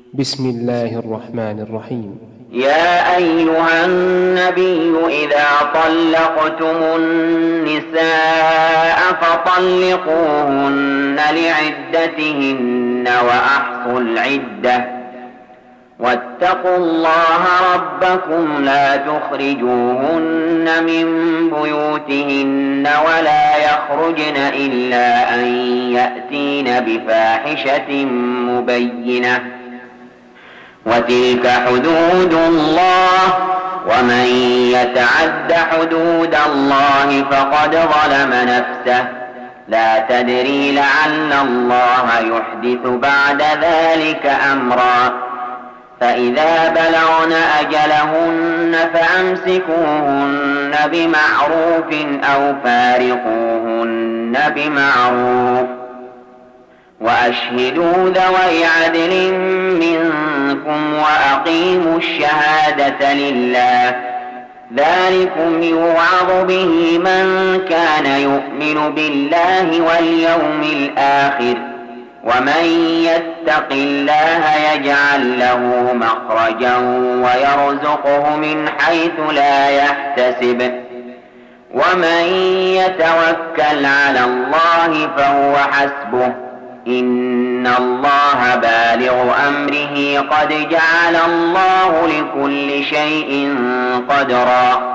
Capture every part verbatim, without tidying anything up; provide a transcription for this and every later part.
بسم الله الرحمن الرحيم. يا أيها النبي إذا طلقتم النساء فطلقوهن لعدتهن وأحصوا العدة واتقوا الله ربكم لا تخرجوهن من بيوتهن ولا يخرجن إلا أن يأتين بفاحشة مبينة وتلك حدود الله ومن يتعد حدود الله فقد ظلم نفسه لا تدري لعل الله يحدث بعد ذلك أمرا فإذا بلغن أجلهن فأمسكوهن بمعروف أو فارقوهن بمعروف وأشهدوا ذوي عدل منكم وأقيموا الشهادة لله ذلكم يوعظ به من كان يؤمن بالله واليوم الآخر ومن يتق الله يجعل له مخرجا ويرزقه من حيث لا يحتسب ومن يتوكل على الله فهو حسبه إن الله بالغ أمره قد جعل الله لكل شيء قدرا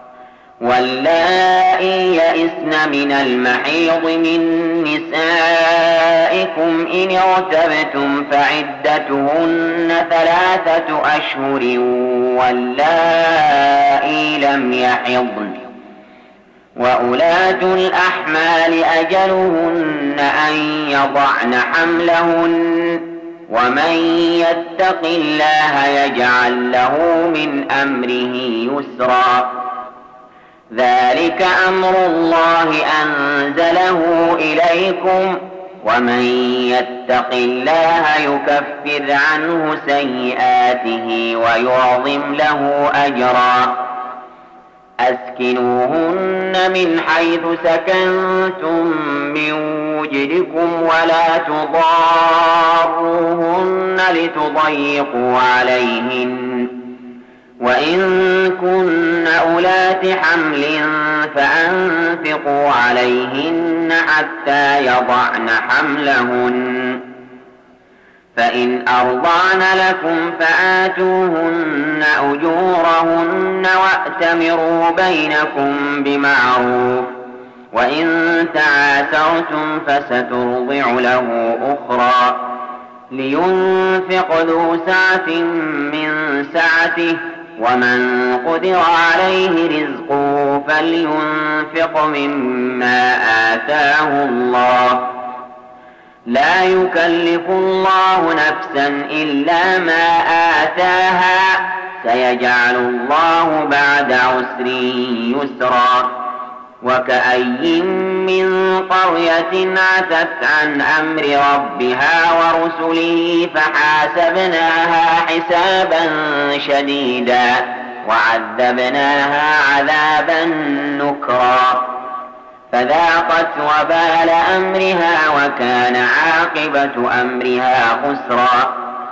واللائي يئسن من المحيض من نسائكم إن ارتبتم فعدتهن ثلاثة أشهر واللائي لم يحضن وأولاة الأحمال أجلهن أن يضعن حملهن ومن يتق الله يجعل له من أمره يسرا ذلك أمر الله أنزله إليكم ومن يتق الله يكفر عنه سيئاته ويعظم له أجرا أسكنوهن من حيث سكنتم من وجدكم ولا تضاروهن لتضيقوا عليهن وإن كن أولات حمل فأنفقوا عليهن حتى يضعن حملهن فإن أرضعن لكم فآتوهن أجورهن وأتمروا بينكم بمعروف وإن تعاسرتم فسترضع له أخرى لينفق ذو سعة من سعته ومن قدر عليه رزقه فلينفق مما آتاه الله لا يكلف الله نفسا إلا ما آتاها سيجعل الله بعد عسر يسرا وكأي من قرية عتت عن أمر ربها ورسله فحاسبناها حسابا شديدا وعذبناها عذابا نكرا فذاقت وبال أمرها وكان عاقبة أمرها خسرا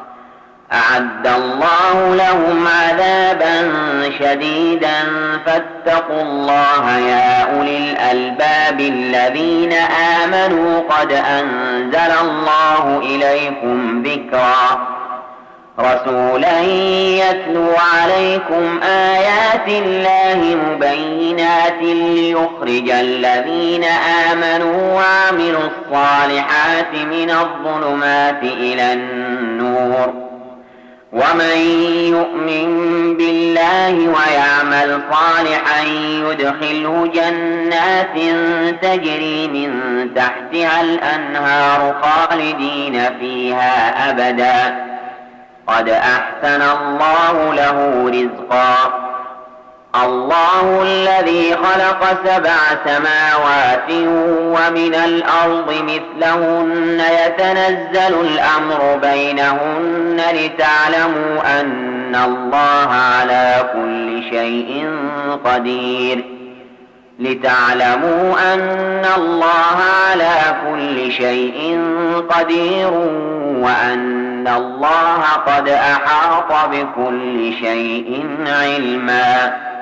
أعد الله لهم عذابا شديدا فاتقوا الله يا أولي الألباب الذين آمنوا قد أنزل الله إليكم ذكرا رسولا يتلو عليكم آيات الله مبينات ليخرج الذين آمنوا وعملوا الصالحات من الظلمات إلى النور ومن يؤمن بالله ويعمل صالحا يدخله جنات تجري من تحتها الأنهار خالدين فيها أبدا قد أحسن الله له رزقا الله الذي خلق سبع سماوات ومن الأرض مثلهن يتنزل الأمر بينهن لتعلموا أن الله على كل شيء قدير لتعلموا أن الله على كل شيء قدير وأن إن الله قد أحاط بكل شيء علما